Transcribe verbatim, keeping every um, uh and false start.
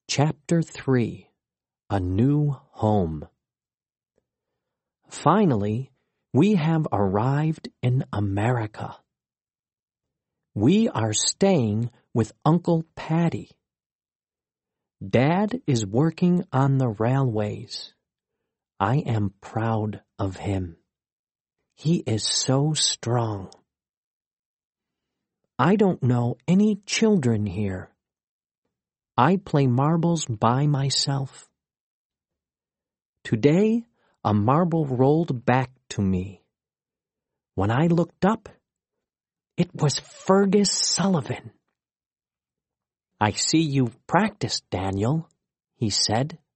Chapter three. A New Home. Finally, we have arrived in America. We are staying with Uncle Paddy. Dad is working on the railways. I am proud of him. He is so strong. I don't know any children here. I play marbles by myself. Today, a marble rolled back to me. When I looked up, it was Fergus Sullivan. "I see you've practiced, Daniel," he said.